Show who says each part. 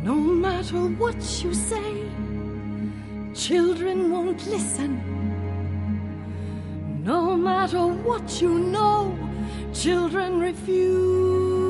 Speaker 1: No matter what you say, children won't listen. No matter what you know, children refuse.